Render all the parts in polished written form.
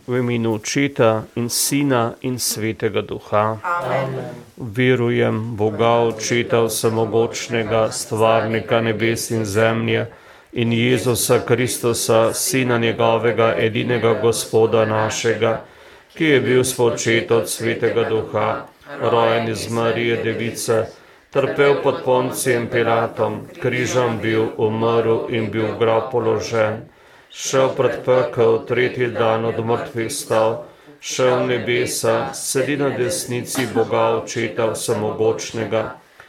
V imenu Očeta in Sina in Svetega Duha. Amen. Verujem Boga Očeta Vsemogočnega, stvarnika nebes in zemlje, in Jezusa Kristusa, Sina njegovega, edinega Gospoda našega, ki je bil spočet od Svetega Duha, rojen iz Marije Device, trpel pod Poncijem Pilatom, križem bil, umrl in bil v grob položen, šel pred pekel, tretji dan od mrtvih stal, šel v nebesa, sedi na desnici Boga Očeta Vsemogočnega,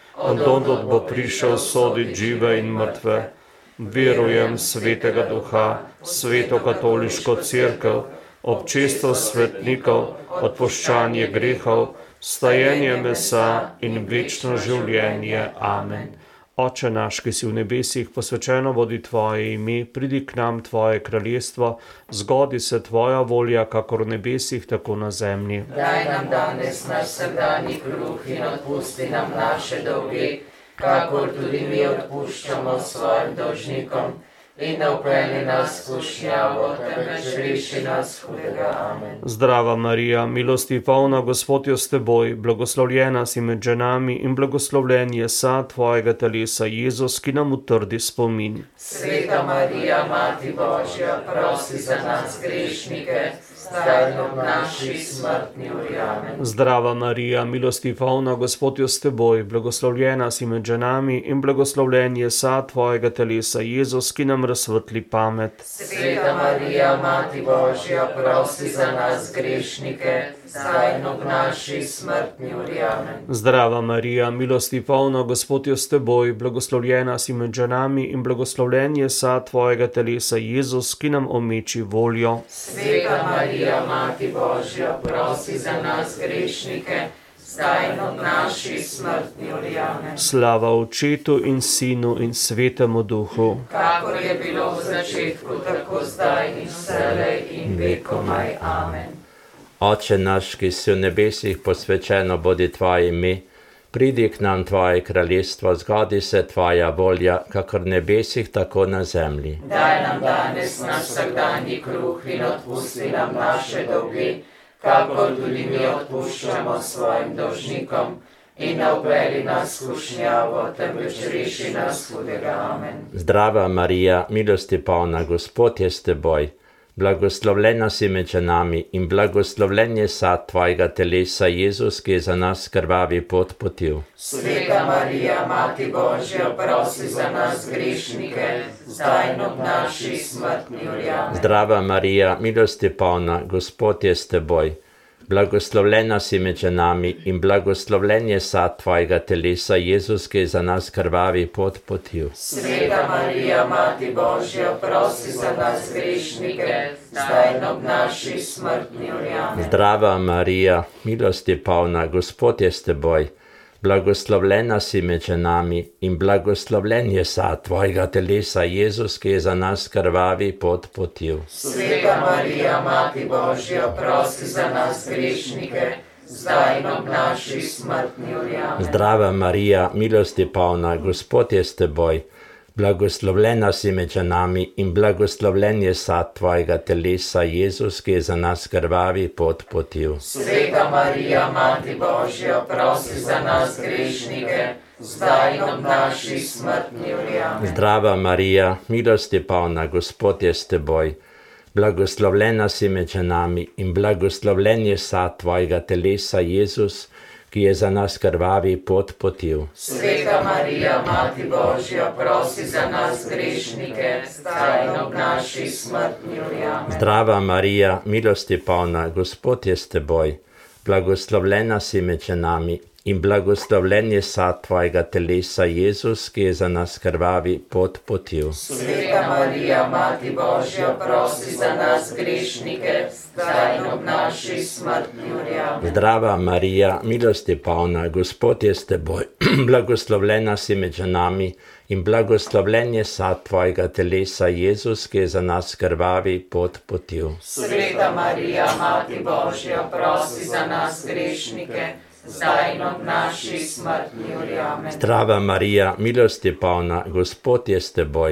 odtod bo prišel soditi žive in mrtve. Verujem Svetega Duha, Sveto katoliško cerkev, občestvo svetnikov, odpuščanje grehov, vstajenje mesa in večno življenje. Amen. Oče naš, ki si v nebesih, posvečeno bodi tvoje ime, pridi k nam tvoje kraljestvo, zgodi se tvoja volja, kakor v nebesih, tako na zemlji. Daj nam danes naš vsakdanji kruh in odpusti nam naše dolge, kakor tudi mi odpuščamo svojim dolžnikom. In ne vpelji nas v skušnjavo, temveč reši nas hudega. Amen. Zdrava Marija, milosti polna, Gospod je s teboj, blagoslovljena si med ženami in blagoslovljen je sad tvojega telesa, Jezus, ki nam utrdi spomin. Sveta Marija, Mati Božja, prosi za nas grešnike, zdaj in ob naši smrtni uri. Amen. Zdrava Marija, milosti polna, Gospod je s teboj, blagoslovljena si med ženami in blagoslovljen je sad tvojega telesa, Jezus, ki nam razsvetli pamet. Sveta Marija, Mati Božja, prosi za nas grešnike, zdaj in ob naši smrtni uri. Amen. Zdrava Marija, milosti polna, Gospod je s teboj, blagoslovljena si med ženami in blagoslovljen je sad tvojega telesa, Jezus, ki nam omeči voljo. Sveta Marija, Mati Božja, prosi za nas grešnike, zdaj in ob naši smrtni uri. Amen. Slava Očetu in Sinu in Svetemu Duhu. Kakor je bilo v začetku, tako zdaj in vselej in vekomaj. Amen. Oče naš, ki si v nebesih, posvečeno bodi tvoje ime, pridi k nam tvoje kraljestvo, zgodi se tvoja volja, kakor v nebesih, tako na zemlji. Daj nam danes naš vsakdanji kruh in odpusti nam naše dolge, kakor tudi mi odpuščamo svojim dolžnikom. In ne vpelji nas v skušnjavo, temveč reši nas hudega. Amen. Zdrava Marija, milosti polna, Gospod je s teboj, blagoslovljena si med ženami in blagoslovljen je sad tvojega telesa, Jezus, ki je za nas krvavi pot potil. Sveta Marija, Mati Božja, prosi za nas grešnike, zdaj in ob naši smrtni uri. Amen. Zdrava Marija, milosti polna, Gospod je s teboj, blagoslovljena si med ženami in blagoslovljen je sad tvojega telesa, Jezus, ki je za nas krvavi pot potil. Sveta Marija, Mati Božja, prosi za nas grešnike, zdaj in ob naši smrtni uri. Amen. Zdrava Marija, milosti polna, Gospod je s teboj, blagoslovljena si med ženami in blagoslovljen je sad tvojega telesa, Jezus, ki je za nas krvavi pot potil. Sveta Marija, Mati Božja, prosi za nas grešnike, zdaj in ob naši smrtni uri. Amen. Zdrava Marija, milosti polna, Gospod je s teboj, blagoslovljena si med ženami in blagoslovljen je sad tvojega telesa, Jezus, ki je za nas krvavi pot potil. Sveta Marija, Mati Božja, prosi za nas grešnike, zdaj in ob naši smrtni uri. Amen. Zdrava Marija, milosti polna, Gospod je s teboj, blagoslovljena si med ženami in blagoslovljen je sad tvojega telesa, Jezus, ki je za nas krvavi pot potil. Sveta Marija, Mati Božja, prosi za nas grešnike, zdaj in ob naši smrtni uri. Amen. Zdrava Marija, milosti polna, Gospod je s teboj, blagoslovljena si med ženami in blagoslovljen je sad tvojega telesa, Jezus, ki je za nas krvavi pot potil. Sveta Marija, Mati Božja, prosi za nas grešnike, zdaj in ob naši smrtni uri. Amen. Zdrava Marija, milosti polna, Gospod je s teboj, blagoslovljena si med ženami in blagoslovljen je sad tvojega telesa, Jezus, ki je za nas krvavi pot potil. Sveta Marija, Mati Božja, prosi za nas grešnike, zdaj in ob naši smrtni uri. Amen. Zdrava Marija, milosti polna, Gospod je s teboj,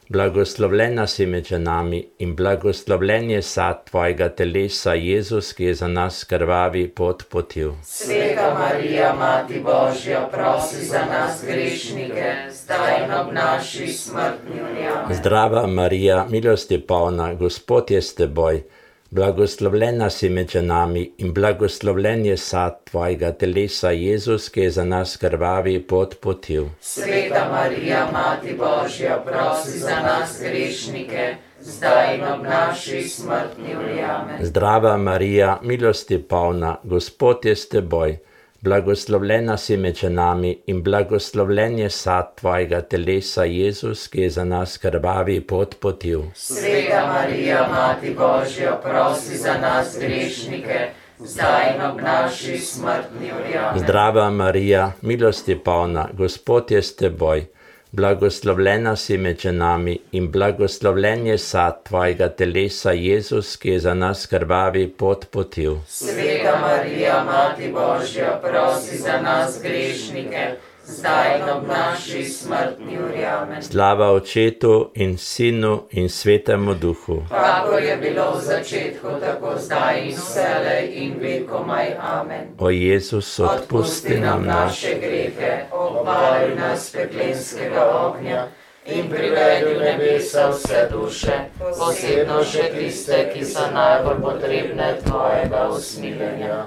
Blagoslovljena si med ženami in blagoslovljen je sad tvojega telesa, Jezus, ki je za nas krvavi pot potil. Sveta Marija, Mati Božja, prosi za nas grešnike, zdaj in ob naši smrtni uri. Amen. Zdrava Marija, milosti polna, Gospod je s teboj. Blagoslovljena si med ženami in blagoslovljen je sad tvojega telesa, Jezus, ki je za nas krvavi pot potil. Sveta Marija, Mati Božja, prosi za nas grešnike, zdaj in ob naši smrtni uri. Amen. Zdrava Marija, milosti polna, Gospod je s teboj. Blagoslovljena si med ženami in blagoslovljen je sad tvojega telesa, Jezus, ki je za nas krvavi pot potil. Sveta Marija, Mati Božja, prosi za nas grešnike, zdaj in ob naši smrtni uri. Amen. Zdrava Marija, milosti polna, Gospod je s teboj. Blagoslovljena si med ženami in blagoslovljen je sad tvojega telesa, Jezus, ki je za nas krvavi pot potil. Sveta Marija, Mati Božja, prosi za nas grešnike, zdaj in ob naši smrtni uri. Amen. Slava Očetu in Sinu in Svetemu Duhu. Kakor je bilo v začetku, tako zdaj in vselej in vekomaj. Amen. O Jezus, odpusti nam naše grehe, obvari nas peklenskega ognja in privedi v nebesa vse duše, posebno še tiste, ki so najbolj potrebne tvojega usmiljenja.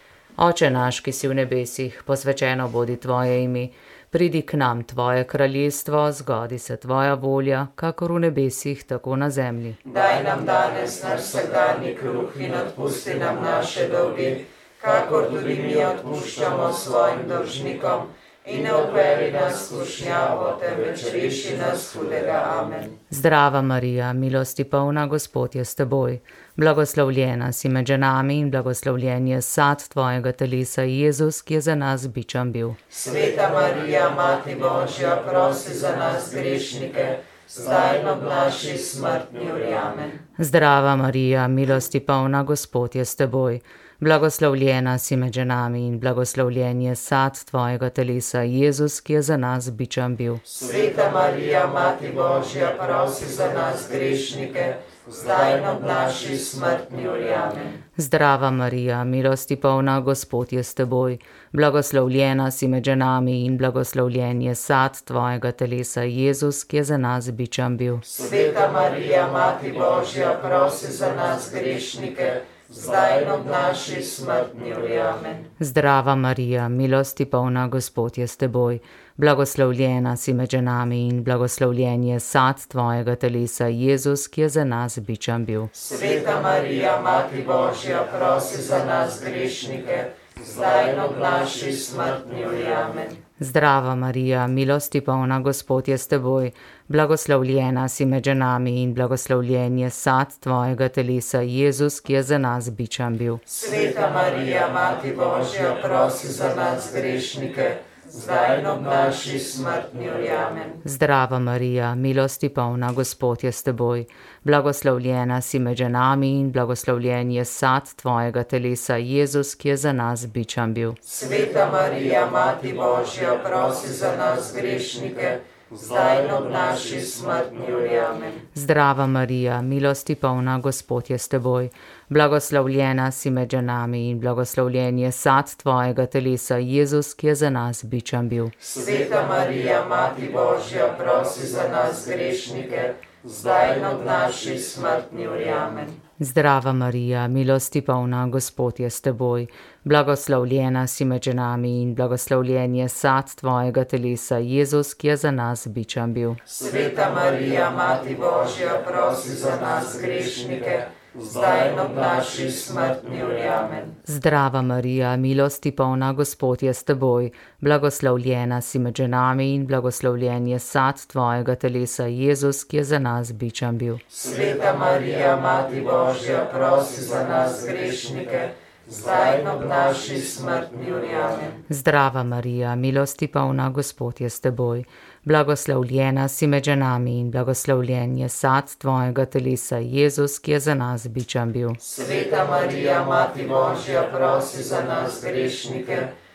Oče naš, ki si v nebesih, posvečeno bodi tvoje ime, pridi k nam tvoje kraljestvo, zgodi se tvoja volja, kakor v nebesih, tako na zemlji. Daj nam danes naš vsakdanji kruh in odpusti nam naše dolge, kakor tudi mi odpuščamo svojim dolžnikom. In ne vpelji nas v skušnjavo, temveč reši nas hudega. Amen. Zdrava Marija, milosti polna, Gospod je s teboj. Blagoslovljena si med ženami in blagoslovljen je sad tvojega telesa, Jezus, ki je za nas bičan bil. Sveta Marija, Mati Božja, prosi za nas grešnike, zdaj in ob naši smrtni uri. Amen. Zdrava Marija, milosti polna, Gospod je s teboj. Blagoslovljena si med ženami in blagoslovljen je sad tvojega telesa, Jezus, ki je za nas bičan bil. Sveta Marija, Mati Božja, prosi za nas grešnike, zdaj in ob naši smrtni uri. Amen. Zdrava Marija, milosti polna, Gospod je s teboj. Blagoslovljena si med ženami in blagoslovljen je sad tvojega telesa, Jezus, ki je za nas bičan bil. Sveta Marija, Mati Božja, prosi za nas grešnike, zdaj in ob naši smrtni uri. Amen. Zdrava Marija, milosti polna, Gospod je s teboj. Blagoslovljena si med ženami in blagoslovljen je sad tvojega telesa, Jezus, ki je za nas bičan bil. Sveta Marija, Mati Božja, prosi za nas grešnike, zdaj in ob naši smrtni uri. Amen. Zdrava Marija, milosti polna, Gospod je s teboj. Blagoslovljena si med ženami in blagoslovljen je sad tvojega telesa, Jezus, ki je za nas bičan bil. Sveta Marija, Mati Božja, prosi za nas grešnike, zdaj in ob naši smrtni uri. Amen. Zdrava Marija, milosti polna, Gospod je s teboj. Blagoslovljena si med ženami in blagoslovljen je sad tvojega telesa, Jezus, ki je za nas bičan bil. Sveta Marija, Mati Božja, prosi za nas grešnike, zdaj in ob naši smrtni uri. Amen. Zdrava Marija, milosti polna, Gospod je s teboj. Blagoslovljena si med ženami in blagoslovljen je sad tvojega telesa, Jezus, ki je za nas bičan bil. Sveta Marija, Mati Božja, prosi za nas grešnike, zdaj in ob naši smrtni uri. Amen. Zdrava Marija, milosti polna, Gospod je s teboj. Blagoslovljena si med ženami in blagoslovljen je sad tvojega telesa, Jezus, ki je za nas bičan bil. Sveta Marija, Mati Božja, prosi za nas grešnike, zdaj in ob naši smrtni uri. Amen. Zdrava Marija, milosti polna, Gospod je s teboj. Blagoslovljena si med ženami in blagoslovljen je sad tvojega telesa, Jezus, ki je za nas bičan bil. Sveta Marija, Mati Božja, prosi za nas grešnike, zdaj in ob naši smrtni uri. Amen. Zdrava Marija, milosti polna, Gospod je s teboj. Blagoslovljena si med ženami in blagoslovljen je sad tvojega telesa, Jezus, ki je za nas bičan bil. Sveta Marija, Mati Božja, prosi za nas grešnike,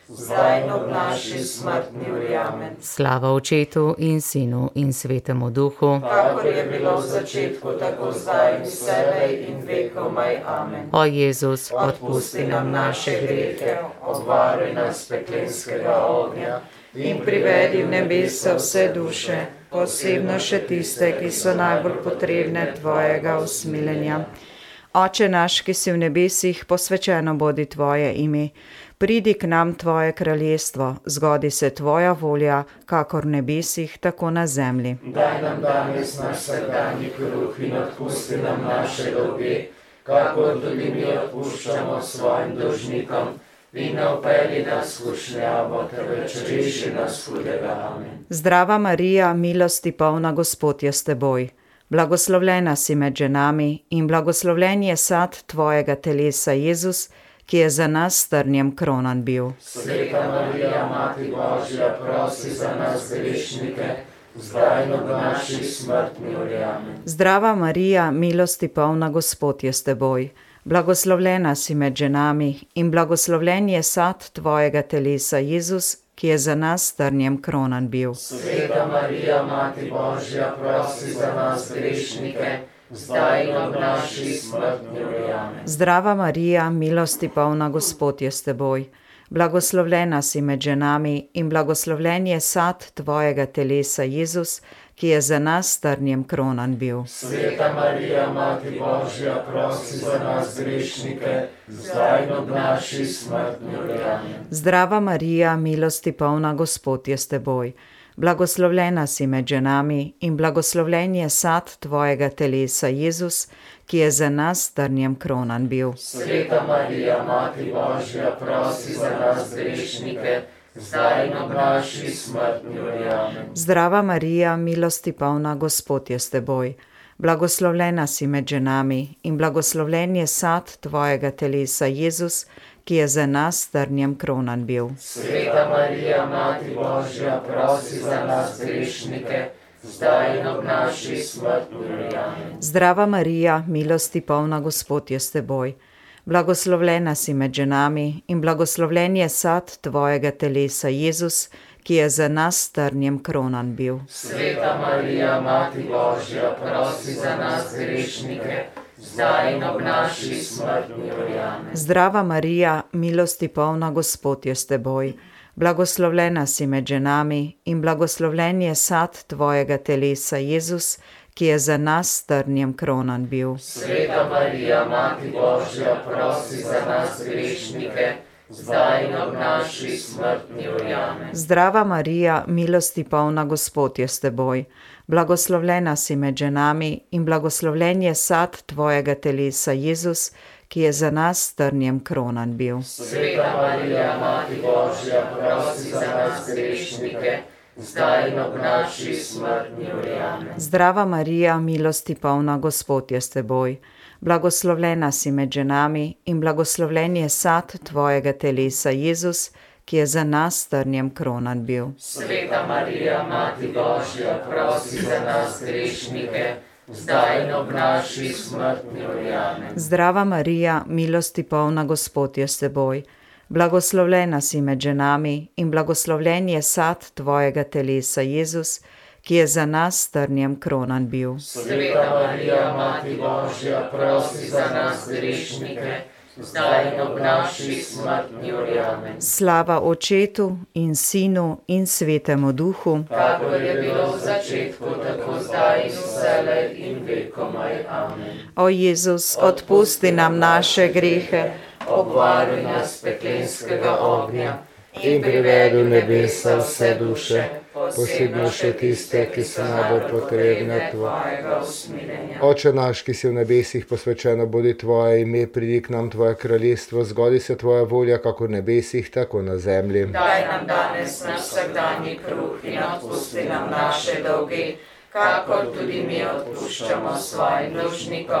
zdaj in ob naši smrtni uri. Amen. Slava Očetu in Sinu in Svetemu Duhu, Kakor je bilo v začetku, tako zdaj in vselej in vekomaj. Amen. o Jezus, Odpusti nam naše grehe, obvaruj nas peklenskega ognja in privedi v nebesa vse duše, posebno še tiste, ki so najbolj potrebne tvojega usmiljenja. Oče naš, ki si v nebesih, posvečeno bodi tvoje ime. Pridi k nam tvoje kraljestvo, zgodi se tvoja volja, kakor v nebesih, tako na zemlji. Daj nam danes naš vsakdanji kruh in odpusti nam naše dolge, kakor tudi mi odpuščamo svojim dolžnikom. In ne vpelji nas v skušnjavo, temveč reši nas hudega. Amen. Zdrava Marija, milosti polna, Gospod je s teboj. Blagoslovljena si med ženami in blagoslovljen je sad tvojega telesa, Jezus, ki je za nas s trnjem kronan bil. Sveta Marija, Mati Božja, prosi za nas grešnike, zdaj in ob naši smrtni uri. Amen. Zdrava Marija, milosti polna, Gospod je s teboj. Blagoslovljena si med ženami in blagoslovljen je sad tvojega telesa, Jezus, ki je za nas s trnjem kronan bil. Sveta Marija, Mati Božja, prosi za nas grešnike, zdaj in ob naši smrtni uri. Amen. Zdrava Marija, milosti polna, Gospod je s teboj. Blagoslovljena si med ženami in blagoslovljen je sad tvojega telesa, Jezus, ki je za nas s trnjem kronan bil. Sveta Marija, Mati Božja, prosi za nas grešnike, zdaj in ob naši smrtni uri. Amen. Zdrava Marija, milosti polna, Gospod je s teboj. Blagoslovljena si med ženami in blagoslovljen je sad tvojega telesa, Jezus, ki je za nas s trnjem kronan bil. Sveta Marija, Mati Božja, prosi za nas grešnike, zdaj in ob naši smrtni uri. Amen. Zdrava Marija, milosti polna, Gospod je s teboj. Blagoslovljena si med ženami in blagoslovljen je sad tvojega telesa, Jezus, ki je za nas s trnjem kronan bil. Sveta Marija, Mati Božja, prosi za nas grešnike, zdaj in ob naši smrtni uri. Amen. Zdrava Marija, milosti polna, Gospod je s teboj. Blagoslovljena si med ženami in blagoslovljen je sad tvojega telesa, Jezus, ki je za nas s trnjem kronan bil. Sveta Marija, Mati Božja, prosi za nas grešnike, zdaj in ob naši smrtni uri. Amen. Zdrava Marija, milosti polna, Gospod je s teboj. Blagoslovljena si med ženami in blagoslovljen je sad tvojega telesa, Jezus, ki je za nas s trnjem kronan bil. Sveta Marija, Mati Božja, prosi za nas grešnike, zdaj in ob naši smrtni uri. Amen. Zdrava Marija, milosti polna, Gospod je s teboj. Blagoslovljena si med ženami in blagoslovljen je sad tvojega telesa, Jezus, ki je za nas s trnjem kronan bil. Sveta Marija, Mati Božja, prosi za nas grešnike, zdaj in ob naši smrtni uri. Amen. Zdrava Marija, milosti polna, Gospod je s teboj. Blagoslovljena si med ženami in blagoslovljen je sad tvojega telesa, Jezus, ki je za nas s trnjem kronan bil. Sveta Marija, Mati Božja, prosi za nas grešnike, zdaj in ob naši smrtni uri. Amen. Zdrava Marija, milosti polna, Gospod je s teboj. Blagoslovljena si med ženami in blagoslovljen je sad tvojega telesa, Jezus, ki je za nas s trnjem kronan bil. Sveta Marija, Mati Božja, prosi za nas grešnike, zdaj in ob naši smrtni uri. Amen. Slava Očetu in Sinu in Svetemu Duhu, Kakor je bilo v začetku, tako zdaj in vselej in vekomaj. Amen. o Jezus, odpusti nam naše grehe, Obvaruj nas peklenskega ognja in privedi v nebesa vse duše, posebno še tiste, ki so najbolj potrebne tvojega usmiljenja. Oče naš, ki si v nebesih, posvečeno bodi tvoje ime, pridi k nam tvoje kraljestvo, zgodi se tvoja volja, kako v nebesih, tako na zemlji. Daj nam danes naš vsakdanji kruh in odpusti nam naše dolge, kakor tudi mi odpuščamo svojim dolžnikom.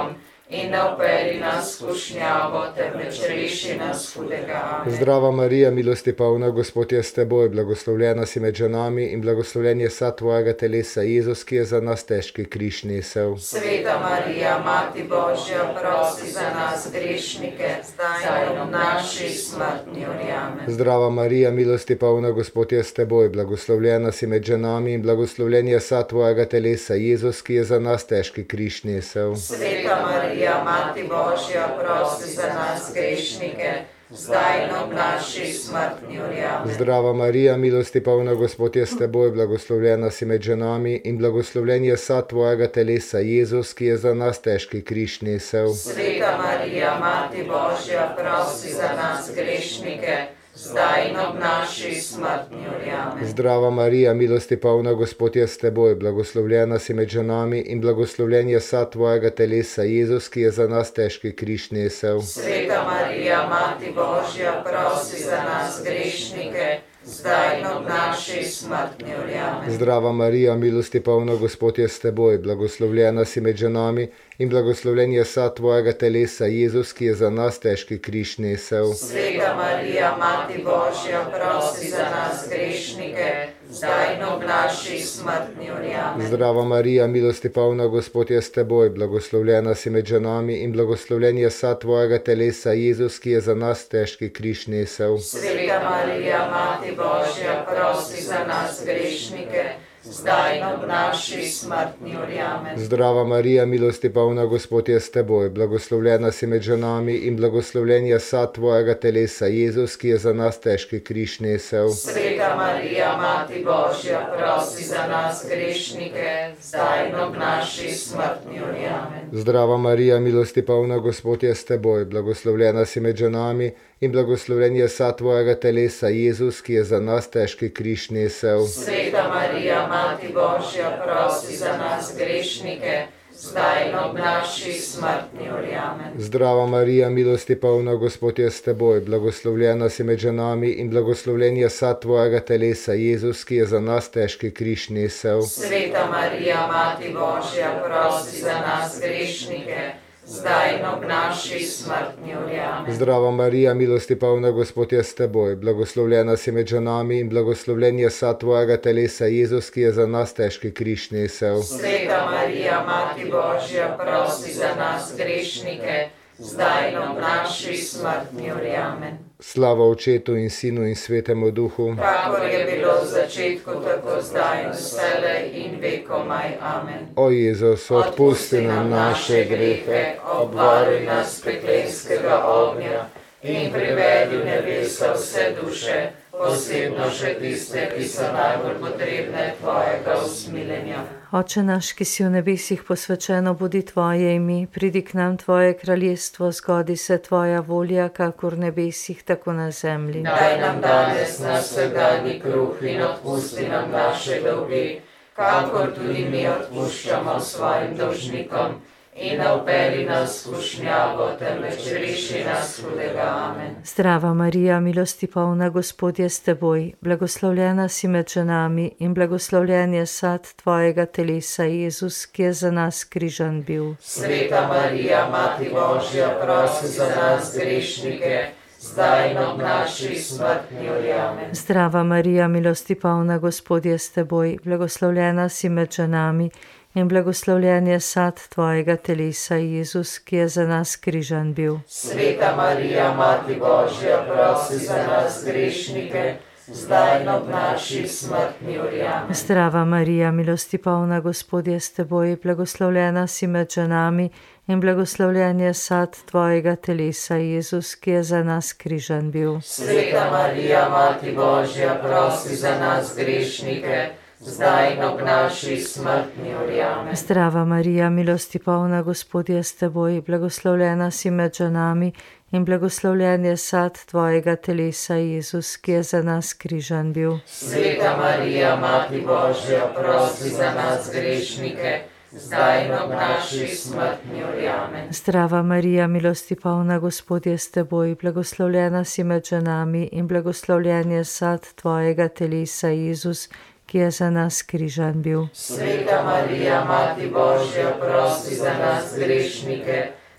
in ne vpelji nas v skušnjavo, temveč reši nas hudega. Amen. Zdrava Marija, milosti polna, Gospod je s teboj, blagoslovljena si med ženami in blagoslovljen je sad tvojega telesa, Jezus, ki je za nas težki križ nesel. Sveta Marija, Mati Božja, prosi za nas grešnike, zdaj in v naši smrtni uri. Amen. Zdrava Marija, milosti polna, Gospod je s teboj, blagoslovljena si med ženami in blagoslovljen je sad tvojega telesa, Jezus, ki je za nas težki križ nesel. Sveta Marija, Mati Božja, prosi za nas grešnike, zdaj in v naši smrtni uri. Amen. Zdrava Marija, milosti polna, Gospod je s teboj, blagoslovljena si med ženami in blagoslovljen je sad tvojega telesa, Jezus, ki je za nas težki križ nesel. Sveta Marija, Mati Božja, prosi za nas grešnike, zdaj in v naši smrtni uri. Amen. Zdrava Marija, milosti polna, Gospod je s teboj, blagoslovljena si med ženami in blagoslovljen je sad tvojega telesa, Jezus, ki je za nas težki križ nesel. Sveta Marija, Mati Božja, prosi za nas grešnike, zdaj in v naši smrtni uri. Amen. Zdrava Marija, milosti polna, Gospod je s teboj, blagoslovljena si med ženami in blagoslovljen je sad tvojega telesa, Jezus, ki je za nas težki križ nesel. Sveta Marija, Mati Božja, prosi za nas grešnike, zdaj in v naši smrtni uri. Amen. Zdrava Marija, milosti polna, Gospod je s teboj, blagoslovljena si med ženami in blagoslovljen je sad tvojega telesa, Jezus, ki je za nas težki križ nesel. Sveta Marija, Mati Božja, prosi za nas grešnike, zdaj in v naši smrtni uri. Amen. Zdrava Marija, milosti polna, Gospod je s teboj, blagoslovljena si med ženami in blagoslovljen je sad tvojega telesa, Jezus, ki je za nas težki križ nesel. Sveta Marija, Mati Božja, prosi za nas grešnike, zdaj in v naši smrtni uri. Amen. Zdrava Marija, milosti polna, Gospod je s teboj, blagoslovljena si med ženami in blagoslovljen je sad tvojega telesa, Jezus, ki je za nas težki križ nesel. Sveta Marija, Mati Božja, prosi za nas grešnike, zdaj in v naši smrtni uri. Amen. Zdrava Marija, milosti polna, Gospod je s teboj, blagoslovljena si med ženami in blagoslovljen je sad tvojega telesa, Jezus, ki je za nas težki križ nesel. Sveta Marija, Mati Božja, prosi za nas grešnike, zdaj in v naši smrtni uri. Amen. Zdrava Marija, milosti polna, Gospod je s teboj, blagoslovljena si med ženami in blagoslovljen je sad tvojega telesa, Jezus, ki je za nas težki križ nesel. Sveta Marija, Mati Božja, prosi za nas grešnike, zdaj in v naši smrtni uri. Amen. Slava Očetu in Sinu in Svetemu Duhu, kakor je bilo v začetku, tako zdaj in vselej in vekomaj. Amen. o Jezus, odpusti nam naše grehe, obvaruj nas peklenskega ognja in privedi v nebesa vse duše, posebno še tiste, ki so najbolj potrebne tvojega usmiljenja. Oče naš, ki si v nebesih, posvečeno bodi tvoje ime, pridi k nam tvoje kraljestvo, zgodi se tvoja volja, kakor v nebesih, tako na zemlji. Daj nam danes naš vsakdanji kruh in odpusti nam naše dolge, kakor tudi mi odpuščamo svojim dolžnikom. In ne vpelji nas v skušnjavo, temveč reši nas hudega. Amen. Zdrava Marija, milosti polna, Gospod je s teboj, blagoslovljena si med ženami in blagoslovljen je sad tvojega telesa, Jezus, ki je za nas križan bil. Sveta Marija, Mati Božja, prosi za nas grešnike, zdaj in v naši smrtni uri. Amen. Zdrava Marija, milosti polna, Gospod je s teboj, blagoslovljena si med ženami in blagoslovljen je sad tvojega telesa, Jezus, ki je za nas križan bil. Sveta Marija, Mati Božja, prosi za nas grešnike, zdaj in v naši smrtni uri. Amen. Zdrava Marija, milosti polna, Gospod je s teboj, blagoslovljena si med ženami in blagoslovljen je sad tvojega telesa, Jezus, ki je za nas križan bil. Sveta Marija, Mati Božja, prosi za nas grešnike, zdaj in v naši smrtni uri. Amen. Zdrava Marija, milosti polna, Gospod je s teboj, blagoslovljena si med ženami in blagoslovljen je sad tvojega telesa, Jezus, ki je za nas križan bil. Sveta Marija, Mati Božja, prosi za nas grešnike, zdaj in v naši smrtni uri. Amen. Zdrava Marija, milosti polna, Gospod je s teboj, blagoslovljena si med ženami in blagoslovljen je sad tvojega telesa, Jezus, ki je za nas križan bil. Sveta Marija, Mati Božja, prosi za nas grešnike,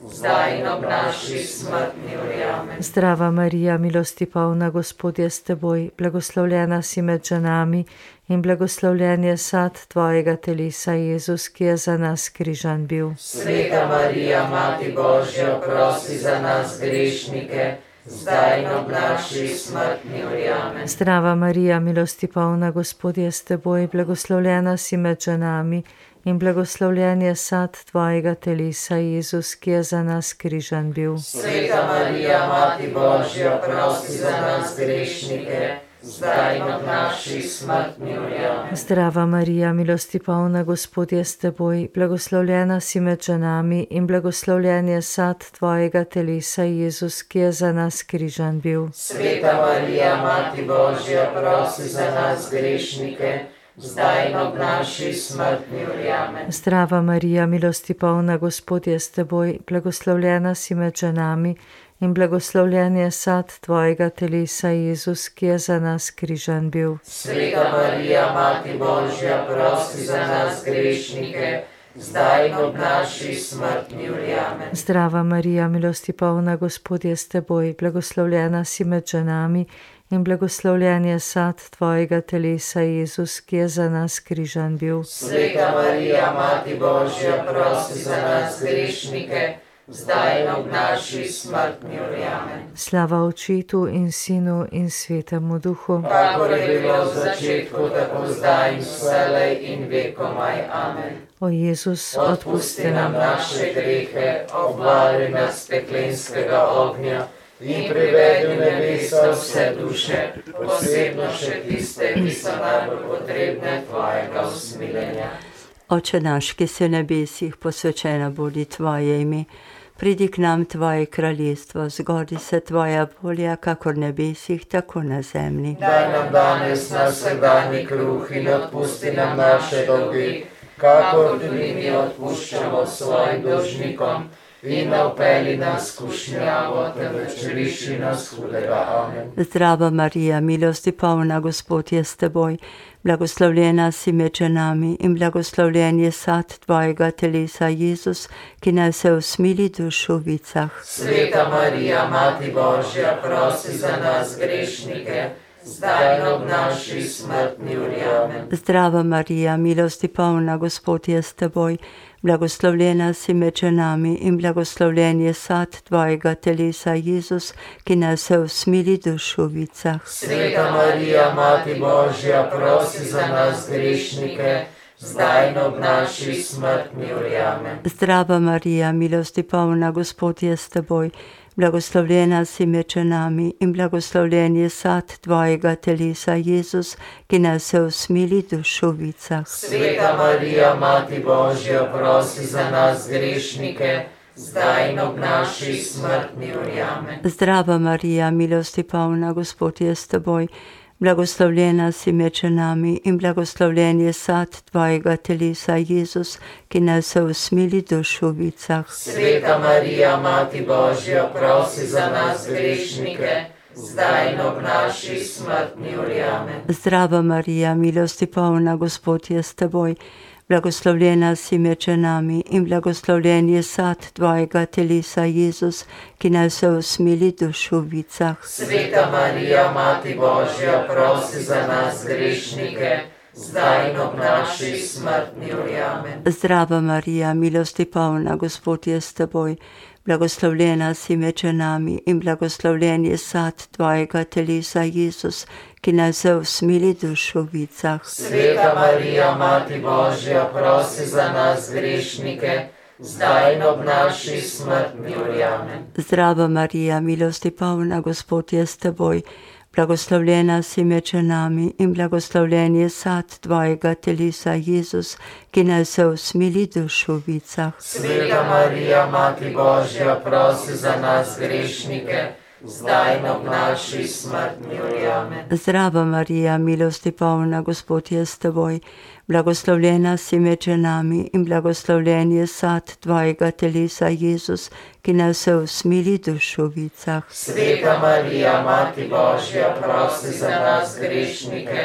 zdaj in ob naši smrtni uri. Amen. Zdrava Marija, milosti polna, Gospod je s teboj, blagoslovljena si med ženami in blagoslovljen je sad tvojega telesa, Jezus, ki je za nas križan bil. Sveta Marija, Mati Božja, prosi za nas grešnike, zdaj in ob naši smrtni uri. Amen. Zdrava Marija, milosti polna, Gospod je s teboj, blagoslovljena si med ženami in blagoslovljen je sad tvojega telesa, Jezus, ki je za nas križan bil. Sveta Marija, Mati Božja, prosi za nas grešnike, zdaj in ob naši smrtni uri. Amen. Zdrava Marija, milosti polna, Gospod je s teboj, blagoslovljena si med ženami in blagoslovljen je sad tvojega telesa, Jezus, ki je za nas križan bil. Sveta Marija, Mati Božja, prosi za nas grešnike, zdaj in ob naši smrtni uri. Amen. Zdrava Marija, milosti polna, Gospod je s teboj, blagoslovljena si med ženami in blagoslovljen je sad tvojega telesa, Jezus, ki je za nas križan bil. Sveta Marija, Mati Božja, prosi za nas grešnike, zdaj in ob naši smrtni uri. Amen. Zdrava Marija, milosti polna, Gospod je s teboj, blagoslovljena si med ženami in blagoslovljen je sad tvojega telesa, Jezus, ki je za nas križan bil. Sveta Marija, Mati Božja, prosi za nas grešnike, zdaj in ob naši smrtni uri. Amen. Slava Očetu in Sinu in Svetemu Duhu, Kakor je bilo v začetku, tako zdaj in vselej in vekomaj. Amen. o Jezus, Odpusti nam naše grehe, obvari nas peklenskega ognja in privedi v nebesa vse duše, posebno še tiste, ki so najbolj potrebne tvojega usmiljenja. Oče naš, ki si v nebesih, posvečena bodi tvoje ime. Pridi k nam tvoje kraljestvo, zgodi se tvoja volja, kakor v nebesih, tako na zemlji. Daj nam danes naš vsakdanji kruh in odpusti nam naše dolge, kakor tudi mi odpuščamo svojim dolžnikom. In ne vpelji nas v skušnjavo, temveč reši nas hudega. Amen. Zdrava Marija, milosti polna, Gospod je s teboj, blagoslovljena si med ženami in blagoslovljen je sad tvojega telesa, Jezus, ki nas se usmili dušu v vicah. Sveta Marija, Mati Božja, prosi za nas grešnike, zdaj in ob naši smrtni uri. Amen. Zdrava Marija, milosti polna, Gospod je s teboj, blagoslovljena si med ženami in blagoslovljen je sad tvojega telesa, Jezus, ki nas se usmili dušu v vicah. Sveta Marija, Mati Božja, prosi za nas grešnike, zdaj in ob naši smrtni uri. Amen. Zdrava Marija, milosti polna, Gospod je s teboj, blagoslovljena si med ženami in blagoslovljen je sad tvojega telesa, Jezus, ki nas se usmili dušu v vicah. Sveta Marija, Mati Božja, prosi za nas grešnike, zdaj in ob naši smrtni uri. Amen. Zdrava Marija, milosti polna, Gospod je s teboj, blagoslovljena si med ženami in blagoslovljen je sad tvojega telesa, Jezus, ki nas se usmili dušu v vicah. Sveta Marija, Mati Božja, prosi za nas grešnike, zdaj in ob naši smrtni uri. Amen. Zdrava Marija, milosti polna, Gospod je s teboj, blagoslovljena si med ženami in blagoslovljen je sad tvojega telesa, Jezus, ki nas se usmili dušu v vicah. Sveta Marija, Mati Božja, prosi za nas grešnike, zdaj in ob naši smrtni uri. Amen. Zdrava Marija, milosti polna, Gospod je s teboj, blagoslovljena si med ženami in blagoslovljen je sad tvojega telesa, Jezus, ki nas se usmili dušu v vicah. Sveta Marija, Mati Božja, prosi za nas grešnike, zdaj in ob naši smrtni uri. Amen. Zdrava Marija, milosti polna, Gospod je s teboj, blagoslovljena si med ženami in blagoslovljen je sad tvojega telesa, Jezus, ki nas se usmili dušu v vicah. Sveta Marija, Mati Božja, prosi za nas grešnike, zdaj in ob naši smrtni uri. Amen. Zdrava Marija, milosti polna, Gospod je s teboj, blagoslovljena si med ženami in blagoslovljen je sad tvojega telesa, Jezus, ki nas se usmili dušu v vicah. Sveta Marija, Mati Božja, prosi za nas grešnike,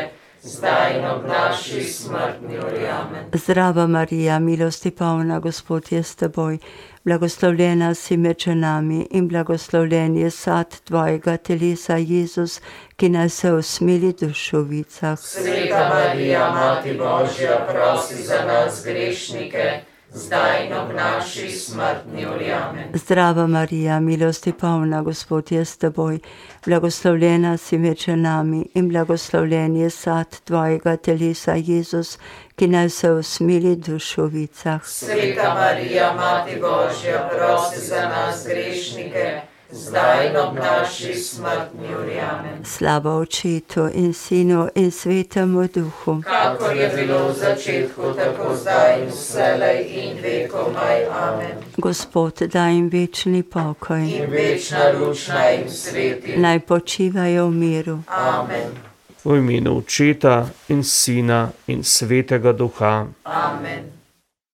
zdaj in ob naši smrtni uri. Amen. Zdrava Marija, milosti polna, Gospod je s teboj, blagoslovljena si med ženami in blagoslovljen je sad tvojega telesa, Jezus, ki nas se v smili dušovicah. Sveta Marija, Mati Božja, prosi za nas grešnike, zdaj in ob naši smrtni uri. Amen. Zdrava Marija, milosti polna, Gospod je s teboj, blagoslovljena si med ženami in blagoslovljen je sad tvojega telesa, Jezus, ki nas se v smili dušovicah. Sveta Marija, Mati Božja, prosi za nas grešnike, zdaj in ob naši smrtni uri. Amen. Slava Očetu in Sinu in Svetemu Duhu, Kakor je bilo v začetku, tako zdaj in vselej in vekomaj. Amen. Gospod daj jim večni pokoj, In večna luč naj jim sveti. naj počivajo v miru. Amen. V imenu Očeta in Sina in Svetega Duha. Amen.